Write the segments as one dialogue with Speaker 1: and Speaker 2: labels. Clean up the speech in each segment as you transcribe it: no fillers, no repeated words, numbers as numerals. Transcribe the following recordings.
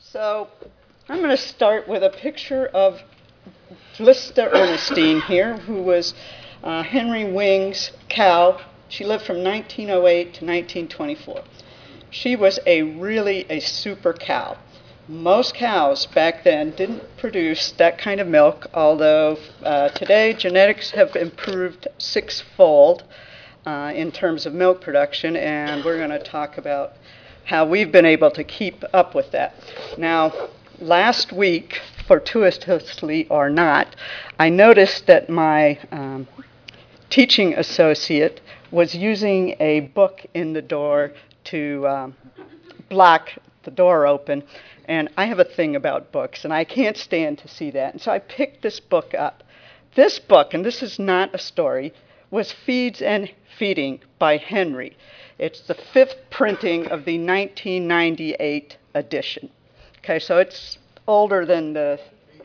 Speaker 1: So I'm going to start with a picture of Blista Ernestine here, who was Henry Wing's cow. She lived from 1908 to 1924. She was really a super cow. Most cows back then didn't produce that kind of milk, although today genetics have improved sixfold in terms of milk production, and we're going to talk about how we've been able to keep up with that. Now, last week, fortuitously or not, I noticed that my teaching associate was using a book in the door to block the door open. And I have a thing about books, and I can't stand to see that. And so I picked this book up. This book, and this is not a story, was Feeds and Feeding by Henry. It's the fifth printing of the 1998 edition. Okay, so it's older than the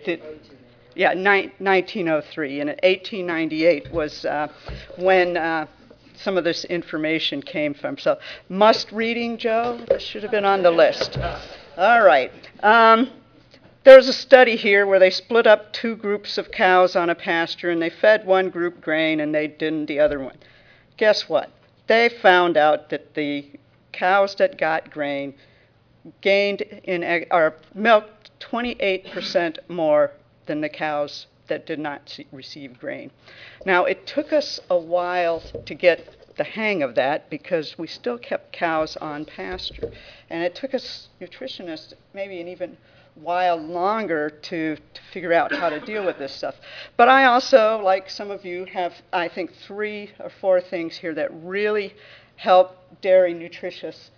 Speaker 1: 1903, and 1898 was when some of this information came from. So must reading, Joe? This should have been on the list. All right. There's a study here where they split up two groups of cows on a pasture, and they fed one group grain and they didn't the other one. Guess what? They found out that the cows that got grain gained or milked 28% more than the cows that did not receive grain. Now, it took us a while to get the hang of that because we still kept cows on pasture. And it took us nutritionists maybe an even while longer to figure out how to deal with this stuff. But I also, like some of you, have, I think, 3 or 4 things here that really help dairy nutritionists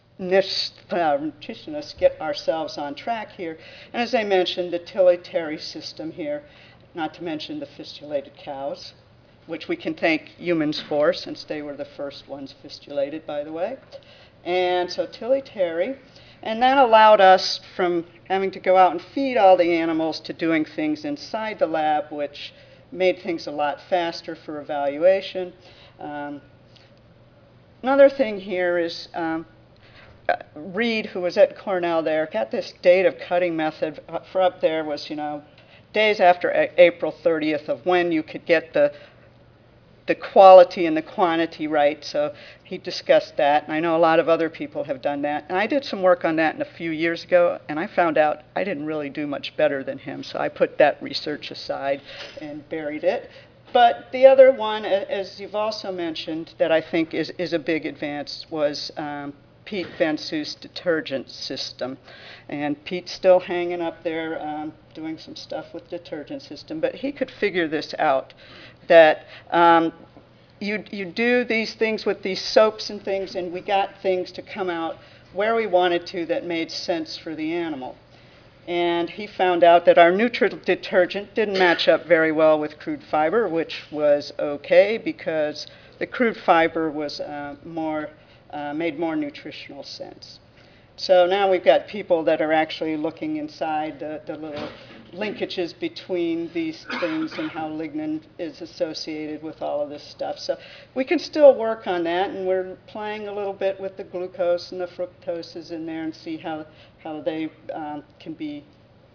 Speaker 1: get ourselves on track here. And as I mentioned, the Tilly-Terry system here, not to mention the fistulated cows, which we can thank humans for since they were the first ones fistulated, by the way. And so Tilly-Terry. And that allowed us from having to go out and feed all the animals to doing things inside the lab, which made things a lot faster for evaluation. Another thing here is Reed, who was at Cornell there, got this date of cutting method. For up there was, days after April 30th of when you could get the quality and the quantity right. So he discussed that, and I know a lot of other people have done that. And I did some work on that a few years ago, and I found out I didn't really do much better than him. So I put that research aside and buried it. But the other one, as you've also mentioned, that I think is a big advance was Pete Vensu's detergent system. And Pete's still hanging up there doing some stuff with detergent system, but he could figure this out, that you do these things with these soaps and things, and we got things to come out where we wanted to that made sense for the animal. And he found out that our neutral detergent didn't match up very well with crude fiber, which was okay because the crude fiber was made more nutritional sense. So now we've got people that are actually looking inside the little linkages between these things and how lignin is associated with all of this stuff. So we can still work on that, and we're playing a little bit with the glucose and the fructoses in there and see how they can be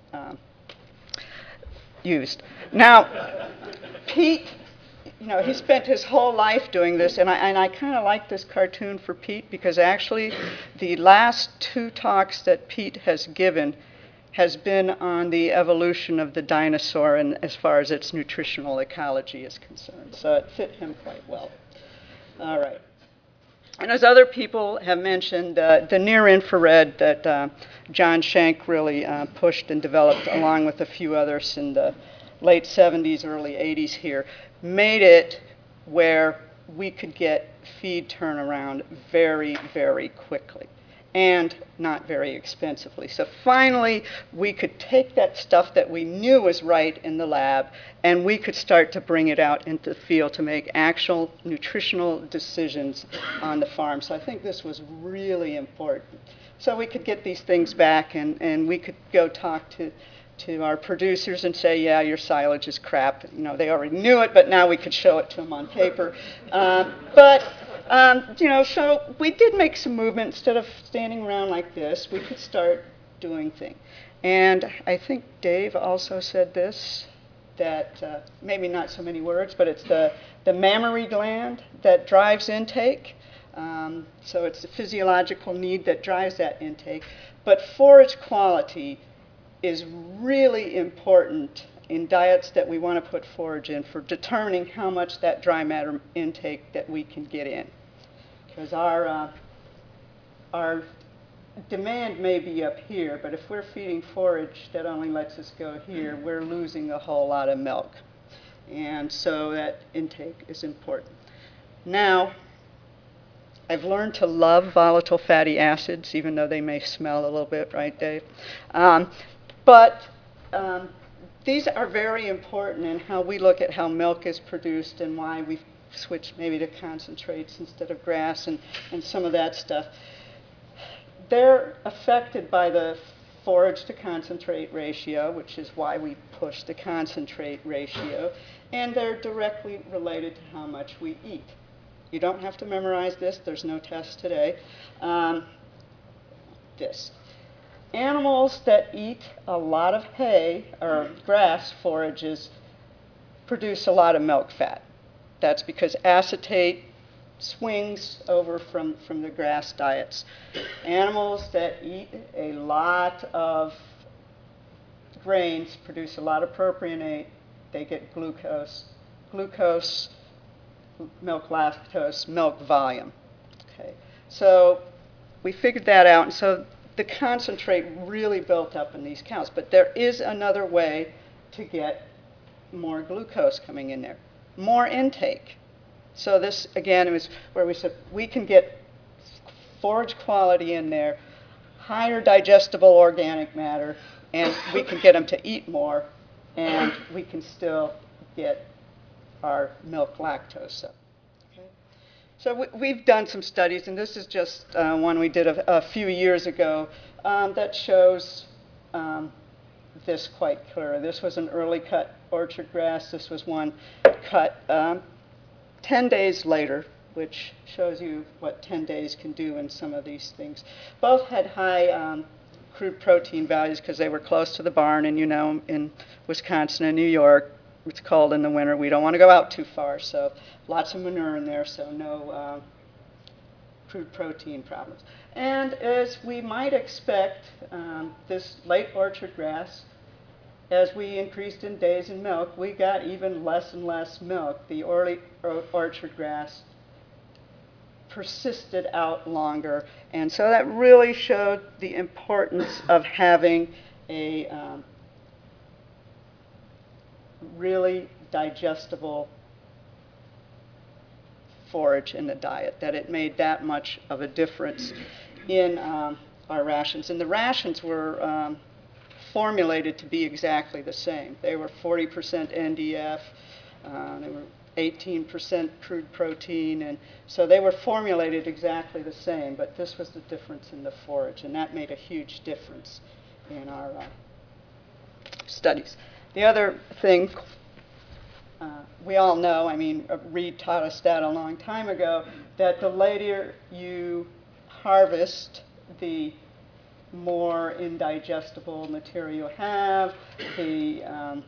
Speaker 1: used. Now, Pete, he spent his whole life doing this, and I kind of like this cartoon for Pete because actually the last 2 talks that Pete has given has been on the evolution of the dinosaur and as far as its nutritional ecology is concerned. So it fit him quite well. All right. And as other people have mentioned, the near-infrared that John Shank really pushed and developed along with a few others in the late 70s, early 80s here, made it where we could get feed turnaround very, very quickly and not very expensively. So finally, we could take that stuff that we knew was right in the lab, and we could start to bring it out into the field to make actual nutritional decisions on the farm. So I think this was really important. So we could get these things back, and we could go talk to our producers and say, yeah, your silage is crap. They already knew it, but now we could show it to them on paper. So we did make some movement. Instead of standing around like this, we could start doing thing. And I think Dave also said this, that maybe not so many words, but it's the mammary gland that drives intake. So it's the physiological need that drives that intake. But forage quality is really important in diets that we want to put forage in for determining how much that dry matter intake that we can get in. Because our demand may be up here, but if we're feeding forage that only lets us go here, we're losing a whole lot of milk. And so that intake is important. Now, I've learned to love volatile fatty acids, even though they may smell a little bit, right, Dave? But these are very important in how we look at how milk is produced and why we've switched maybe to concentrates instead of grass and some of that stuff. They're affected by the forage to concentrate ratio, which is why we push the concentrate ratio, and they're directly related to how much we eat. You don't have to memorize this. There's no test today. This. Animals that eat a lot of hay or grass forages produce a lot of milk fat. That's because acetate swings over from the grass diets. Animals that eat a lot of grains produce a lot of propionate. They get glucose. Glucose, milk lactose, milk volume. Okay. So we figured that out, and so the concentrate really built up in these cows. But there is another way to get more glucose coming in there, more intake. So this, again, is where we said we can get forage quality in there, higher digestible organic matter, and we can get them to eat more, and we can still get our milk lactose up. Okay? So we've done some studies, and this is just one we did a few years ago that shows this quite clear. This was an early cut orchard grass. This was one cut 10 days later, which shows you what 10 days can do in some of these things. Both had high crude protein values because they were close to the barn, and you know, in Wisconsin and New York, it's cold in the winter. We don't want to go out too far, so lots of manure in there, so no crude protein problems. And as we might expect, this late orchard grass, as we increased in days in milk, we got even less and less milk. The early orchard grass persisted out longer. And so that really showed the importance of having a really digestible forage in the diet, that it made that much of a difference in our rations. And the rations were formulated to be exactly the same. They were 40% NDF, they were 18% crude protein, and so they were formulated exactly the same, but this was the difference in the forage, and that made a huge difference in our studies. The other thing we all know, I mean, Reed taught us that a long time ago, that the later you harvest, the more indigestible material you have, the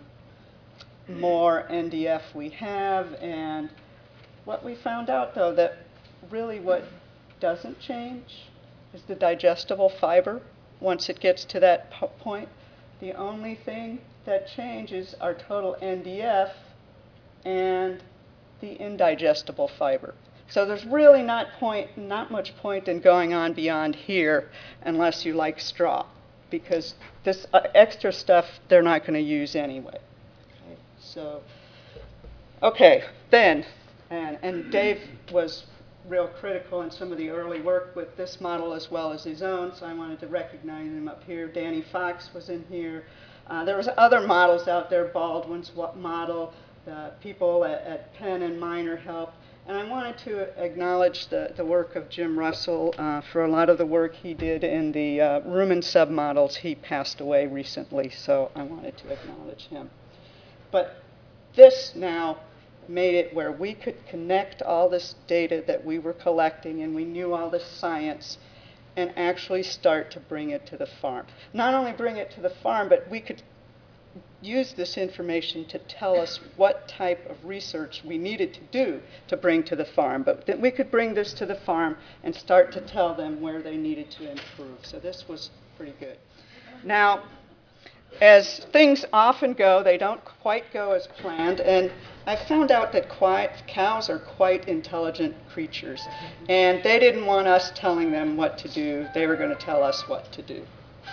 Speaker 1: more NDF we have. And what we found out, though, that really what doesn't change is the digestible fiber once it gets to that point. The only thing that changes are total NDF and the indigestible fiber. So there's really not much point in going on beyond here unless you like straw, because this extra stuff they're not going to use anyway. Okay, so, okay, then, and Dave was real critical in some of the early work with this model as well as his own, so I wanted to recognize him up here. Danny Fox was in here. There was other models out there, Baldwin's model, people at Penn and Miner helped. And I wanted to acknowledge the work of Jim Russell for a lot of the work he did in the rumen submodels. He passed away recently, so I wanted to acknowledge him. But this now made it where we could connect all this data that we were collecting, and we knew all this science, and actually start to bring it to the farm. Not only bring it to the farm, but we could use this information to tell us what type of research we needed to do to bring to the farm. But that we could bring this to the farm and start to tell them where they needed to improve. So this was pretty good. Now, as things often go, they don't quite go as planned. And I found out that cows are quite intelligent creatures. And they didn't want us telling them what to do. They were going to tell us what to do.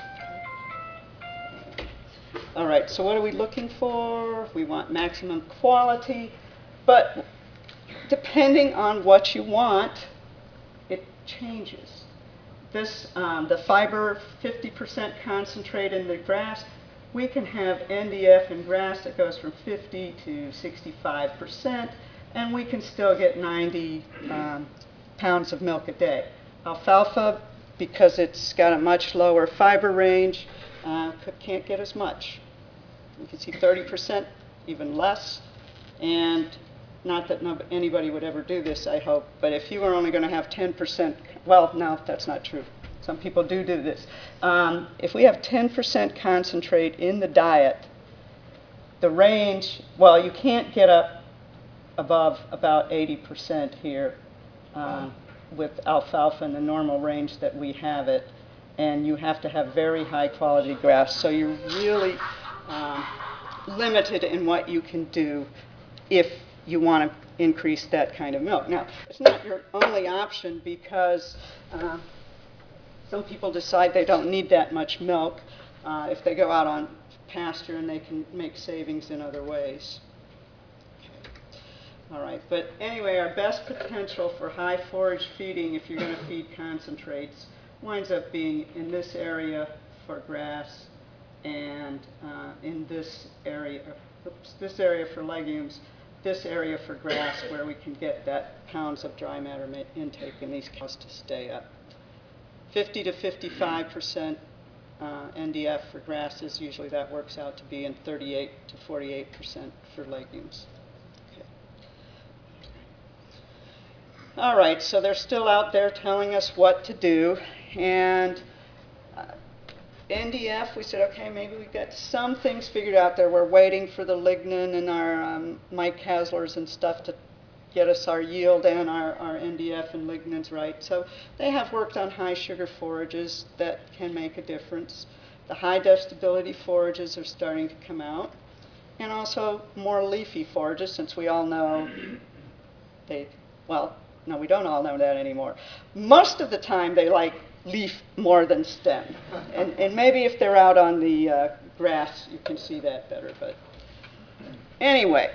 Speaker 1: All right, so what are we looking for? We want maximum quality. But depending on what you want, it changes. This, the fiber 50% concentrate in the grass, we can have NDF in grass that goes from 50 to 65%, and we can still get 90 pounds of milk a day. Alfalfa, because it's got a much lower fiber range, can't get as much. You can see 30%, even less, and not that anybody would ever do this, I hope, but if you were only going to have 10%, well, no, that's not true. Some people do this. If we have 10% concentrate in the diet, the range, well, you can't get up above about 80% here with alfalfa in the normal range that we have it, and you have to have very high quality grass. So you're really limited in what you can do if you want to increase that kind of milk. Now, it's not your only option because some people decide they don't need that much milk if they go out on pasture and they can make savings in other ways. All right, but anyway, our best potential for high forage feeding, if you're going to feed concentrates, winds up being in this area for grass and in this area for legumes, this area for grass where we can get that pounds of dry matter intake in these cows to stay up. 50 to 55% NDF for grasses, usually that works out to be, and 38 to 48% for legumes. Okay. All right, so they're still out there telling us what to do, and NDF, we said, okay, maybe we've got some things figured out there. We're waiting for the lignin and our Mike Haslers and stuff to get us our yield and our NDF and lignins right. So they have worked on high sugar forages that can make a difference. The high digestibility forages are starting to come out. And also more leafy forages, since we all know well, no, we don't all know that anymore. Most of the time they like leaf more than stem. And maybe if they're out on the grass, you can see that better. But anyway,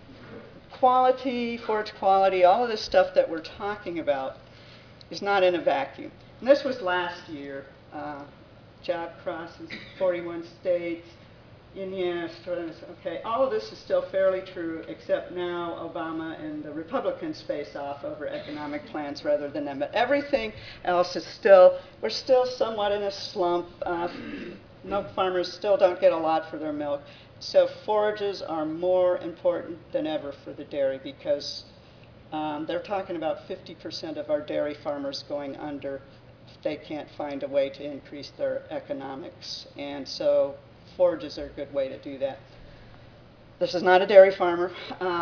Speaker 1: quality, forage quality, all of this stuff that we're talking about is not in a vacuum. And this was last year. Job crosses, 41 states, Indiana, okay, all of this is still fairly true, except now Obama and the Republicans face off over economic plans rather than them. But everything else is still, we're still somewhat in a slump. Milk farmers still don't get a lot for their milk. So forages are more important than ever for the dairy because they're talking about 50% of our dairy farmers going under if they can't find a way to increase their economics. And so forages are a good way to do that. This is not a dairy farmer.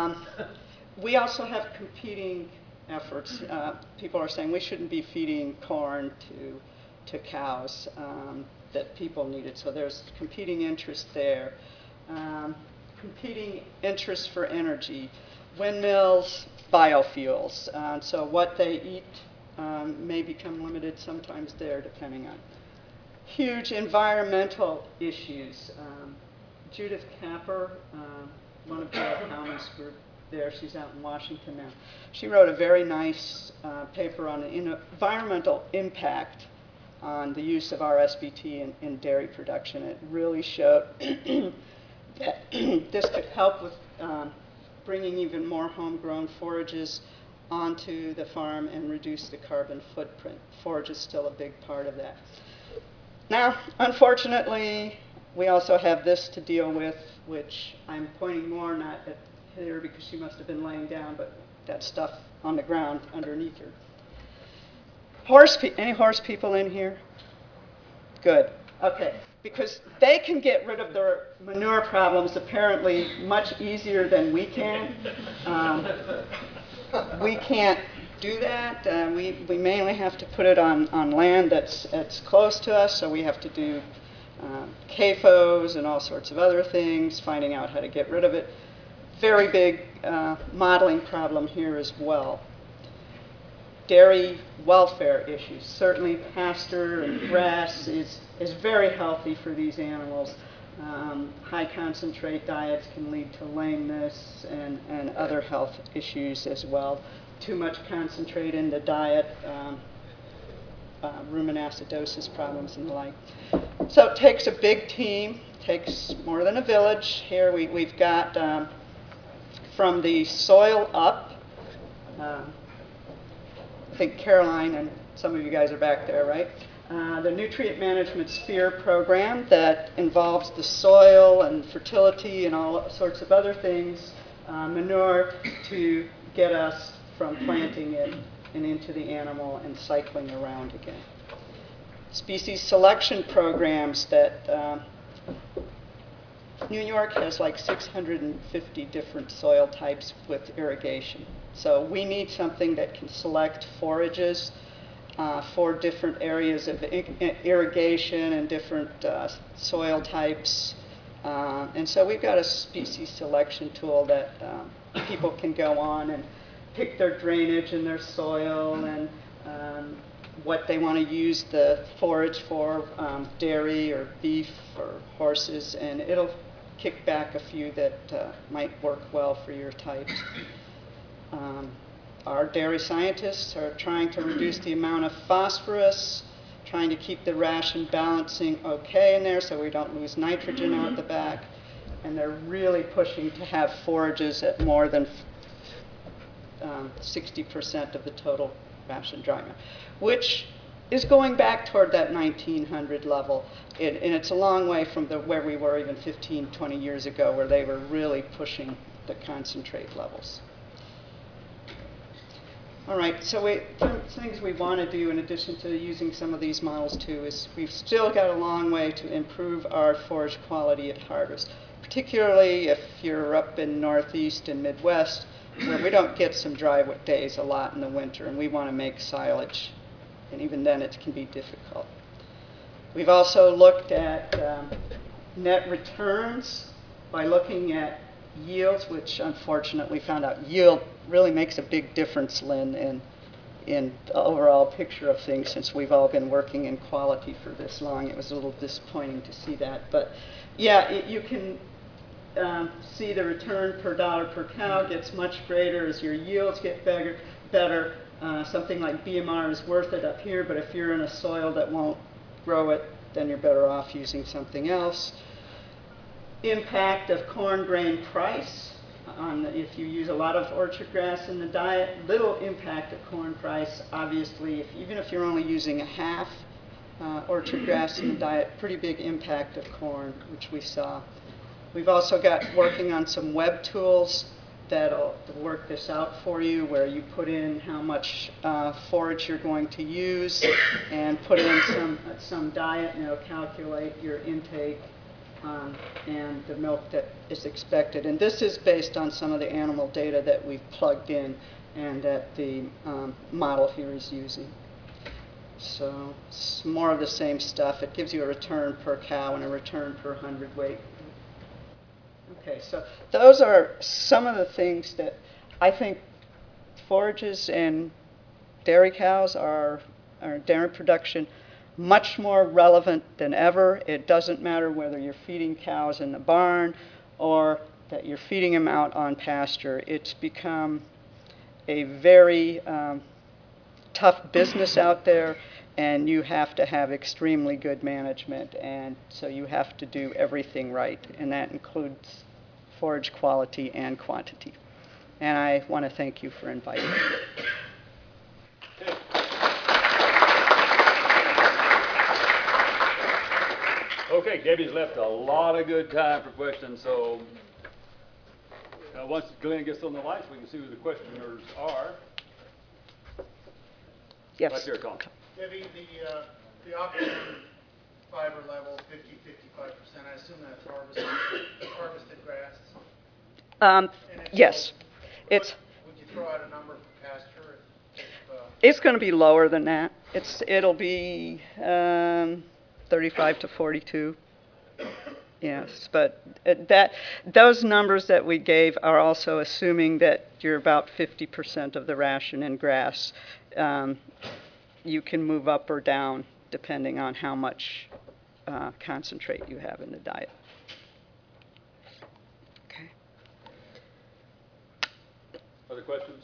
Speaker 1: We also have competing efforts. People are saying we shouldn't be feeding corn to cows, that people need it. So there's competing interest there. Competing interests for energy, windmills, biofuels. So what they eat may become limited sometimes there depending on. Huge environmental issues. Judith Capper, one of Bill Howman's group there, she's out in Washington now. She wrote a very nice paper on the environmental impact on the use of RSBT in dairy production. It really showed that this could help with bringing even more homegrown forages onto the farm and reduce the carbon footprint. Forage is still a big part of that. Now, unfortunately, we also have this to deal with, which I'm pointing more not at her because she must have been laying down, but that stuff on the ground underneath her. Any horse people in here? Good. Okay. Because they can get rid of their manure problems apparently much easier than we can. We can't do that. We mainly have to put it on land that's close to us, so we have to do CAFOs and all sorts of other things, finding out how to get rid of it. Very big modeling problem here as well. Dairy welfare issues. Certainly pasture and grass is very healthy for these animals. High concentrate diets can lead to lameness and other health issues as well. Too much concentrate in the diet, rumen acidosis problems and the like. So it takes a big team, takes more than a village. Here we've got from the soil up, I think Caroline and some of you guys are back there, right? The Nutrient Management Sphere program that involves the soil and fertility and all sorts of other things, manure, to get us from planting it and into the animal and cycling around again. Species selection programs that New York has like 650 different soil types with irrigation. So we need something that can select forages for different areas of irrigation and different soil types. And so we've got a species selection tool that people can go on and pick their drainage and their soil and what they want to use the forage for, dairy or beef or horses, and it'll kick back a few that might work well for your types. Our dairy scientists are trying to reduce the amount of phosphorus, trying to keep the ration balancing okay in there so we don't lose nitrogen out the back, and they're really pushing to have forages at more than 60% of the total ration dry matter, which is going back toward that 1900 level. And it's a long way from where we were even 15, 20 years ago, where they were really pushing the concentrate levels. All right, so some things we want to do in addition to using some of these models too is we've still got a long way to improve our forage quality at harvest, particularly if you're up in Northeast and Midwest, where we don't get some dry days a lot in the winter, and we want to make silage, and even then it can be difficult. We've also looked at net returns by looking at yields, which unfortunately found out yield really makes a big difference, Lynn, in the overall picture of things, since we've all been working in quality for this long. It was a little disappointing to see that. But yeah, you can see the return per dollar per cow gets much greater as your yields get better. Something like BMR is worth it up here, but if you're in a soil that won't grow it, then you're better off using something else. Impact of corn grain price. If you use a lot of orchard grass in the diet, little impact of corn price. Obviously, even if you're only using a half orchard grass in the diet, pretty big impact of corn, which we saw. We've also got working on some web tools that'll work this out for you, where you put in how much forage you're going to use and put in some diet, and it'll calculate your intake and the milk that is expected. And this is based on some of the animal data that we've plugged in and that the model here is using. So it's more of the same stuff. It gives you a return per cow and a return per hundredweight. Okay, so those are some of the things that I think forages and dairy cows are dairy production much more relevant than ever. It doesn't matter whether you're feeding cows in the barn or that you're feeding them out on pasture. It's become a very tough business out there, and you have to have extremely good management, and so you have to do everything right, and that includes forage quality and quantity. And I want to thank you for inviting me.
Speaker 2: Okay, Debbie's left a lot of good time for questions, so once Glenn gets on the lights, we can see who the questioners are.
Speaker 1: Yes.
Speaker 2: Right there, Colin.
Speaker 3: Debbie, the optimum fiber level, 50-55%, I assume that's harvested grass? And if
Speaker 1: Yes,
Speaker 3: so,
Speaker 1: it's
Speaker 3: would you throw out a number for pasture?
Speaker 1: it's going to be lower than that. It'll be 35 to 42. Yes, but those numbers that we gave are also assuming that you're about 50% of the ration in grass. You can move up or down depending on how much concentrate you have in the diet. Okay.
Speaker 2: Other questions?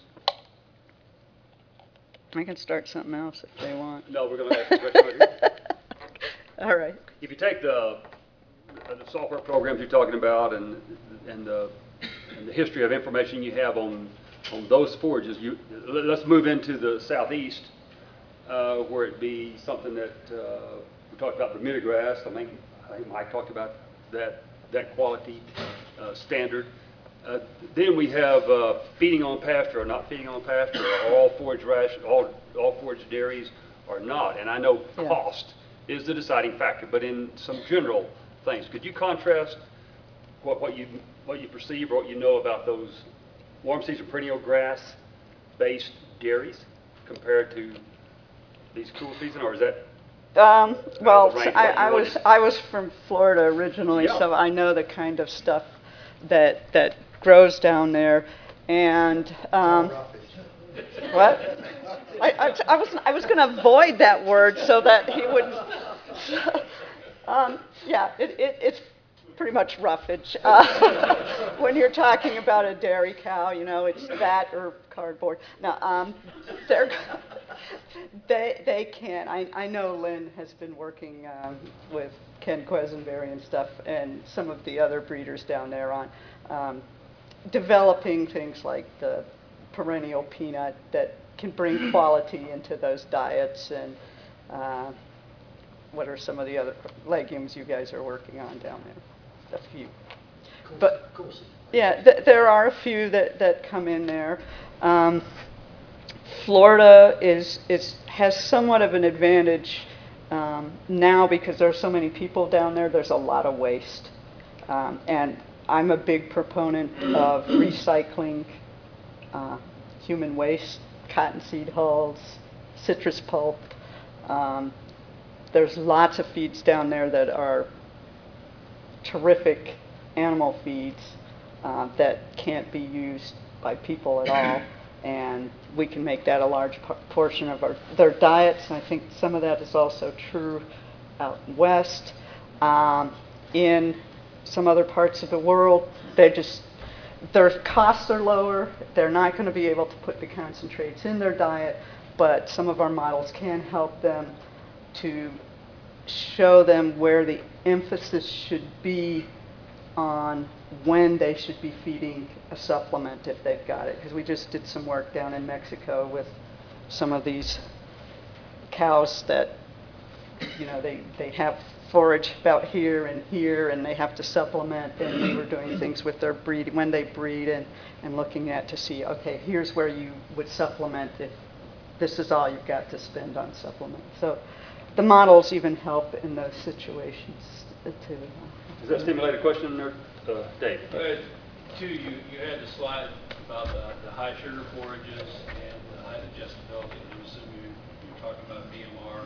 Speaker 1: I can start something else if they want.
Speaker 2: No, we're going to ask a question right here.
Speaker 1: All right.
Speaker 2: If you take the software programs you're talking about and the history of information you have on those forages, let's move into the southeast where it be something that we talked about Bermuda grass. I think Mike talked about that quality standard. Then we have feeding on pasture or not feeding on pasture, or all forage dairies or not. And I know cost is the deciding factor, but in some general things, could you contrast what you perceive or what you know about those warm season perennial grass based dairies compared to these cool season, or is that?
Speaker 1: Well, I was from Florida originally,
Speaker 2: Yeah.
Speaker 1: so I know the kind of stuff that grows down there, and what? I was going to avoid that word so that he wouldn't. Yeah, it's pretty much roughage. When you're talking about a dairy cow, it's that or cardboard. No, they can. I know Lynn has been working with Ken Quesenberry and stuff, and some of the other breeders down there on developing things like the perennial peanut that can bring quality into those diets. And what are some of the other legumes you guys are working on down there? A few. But yeah, there are a few that come in there. Florida has somewhat of an advantage now because there are so many people down there. There's a lot of waste, and I'm a big proponent of recycling human waste, cottonseed hulls, citrus pulp. There's lots of feeds down there that are terrific animal feeds that can't be used by people at all, and we can make that a large portion of their diets. And I think some of that is also true out west. In some other parts of the world, their costs are lower. They're not going to be able to put the concentrates in their diet, but some of our models can help them to show them where the emphasis should be on when they should be feeding a supplement if they've got it. Because we just did some work down in Mexico with some of these cows that, they have forage about here, and they have to supplement, and we were doing things with their breed, when they breed, and looking at to see, okay, here's where you would supplement if this is all you've got to spend on supplement. So the models even help in those situations too.
Speaker 2: Does that stimulate a question there, Dave?
Speaker 4: Two, you had the slide about the high sugar forages and the high digestibility. I assume you're talking about BMR.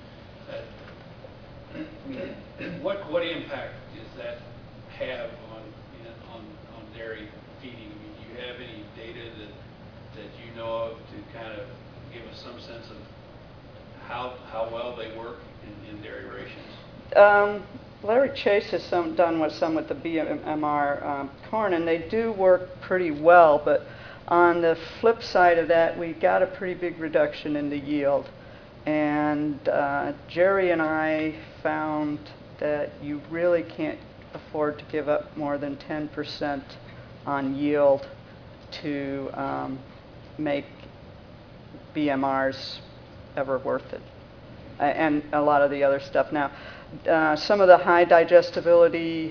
Speaker 4: What impact does that have on dairy feeding? I mean, do you have any data that you know of to kind of give us some sense of how well they work in dairy rations?
Speaker 1: Larry Chase has done some with the BMR corn, and they do work pretty well, but on the flip side of that, we got a pretty big reduction in the yield. And Jerry and I found that you really can't afford to give up more than 10% on yield to make BMRs ever worth it. And a lot of the other stuff. Now, some of the high digestibility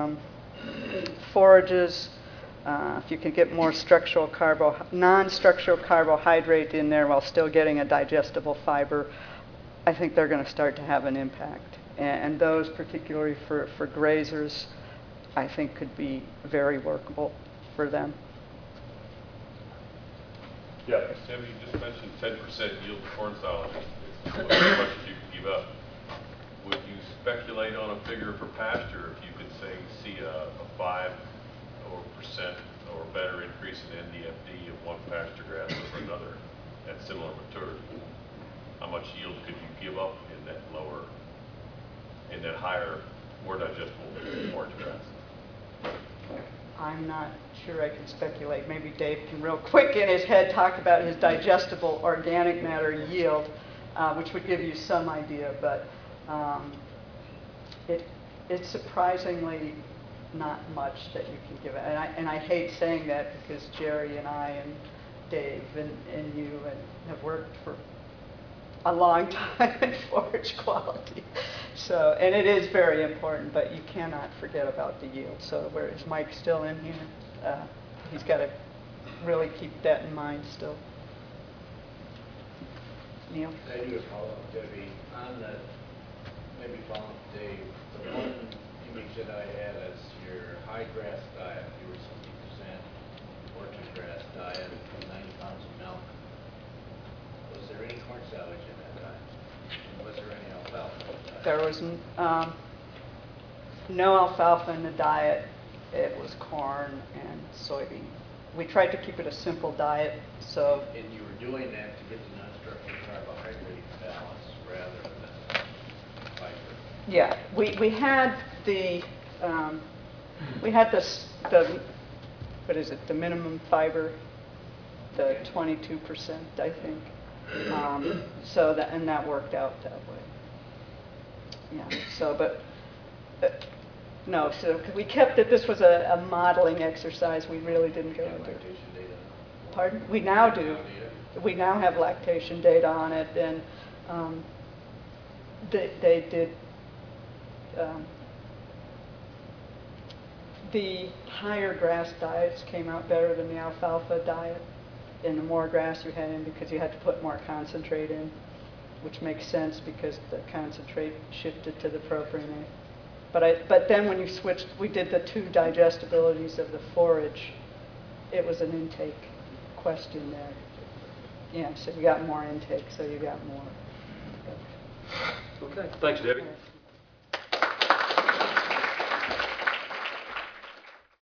Speaker 1: forages, if you can get more non-structural carbohydrate in there while still getting a digestible fiber, I think they're going to start to have an impact. And those particularly for grazers, I think could be very workable for them.
Speaker 2: Yeah.
Speaker 5: Sam, you just mentioned 10% yield corn silage. It's as much as you can give up. Would you speculate on a figure for pasture if you could say see a 5% or better increase in NDFD of one pasture grass over another at similar maturity? How much yield could you give up in that lower, in that higher, more digestible forage grass?
Speaker 1: I'm not sure I can speculate. Maybe Dave can real quick in his head talk about his digestible organic matter yield, which would give you some idea, but it's surprisingly not much that you can give it. And I hate saying that because Jerry and I and Dave and you have worked for a long time in forage quality. So, and it is very important, but you cannot forget about the yield. So where is Mike still in here? He's got to really keep that in mind still. Neil?
Speaker 6: I do a follow-up, Debbie, on the, maybe following Dave, the one image that I had as your high grass diet, you were 60% orchard grass diet, 90 pounds of milk. Was there any corn silage in that diet? And was there any alfalfa in the diet?
Speaker 1: There was no alfalfa in the diet. It was corn and soybean. We tried to keep it a simple diet, so.
Speaker 6: And you were doing that to get the non-structural carbohydrate balance rather than fiber.
Speaker 1: Yeah, we had the what is it, the minimum fiber, the 22%, I think. So that, and that worked out that way. Yeah, so, but, no, so we kept it, this was a modeling exercise, we really didn't go into it.
Speaker 6: Lactation data.
Speaker 1: Pardon? We now do. We now have lactation data on it, and they did, the higher grass diets came out better than the alfalfa diet, and the more grass you had in because you had to put more concentrate in, which makes sense because the concentrate shifted to the propionate. But then when you switched, we did the two digestibilities of the forage, it was an intake question there. Yeah, so you got more intake, so you got more.
Speaker 2: Okay, thanks, Debbie.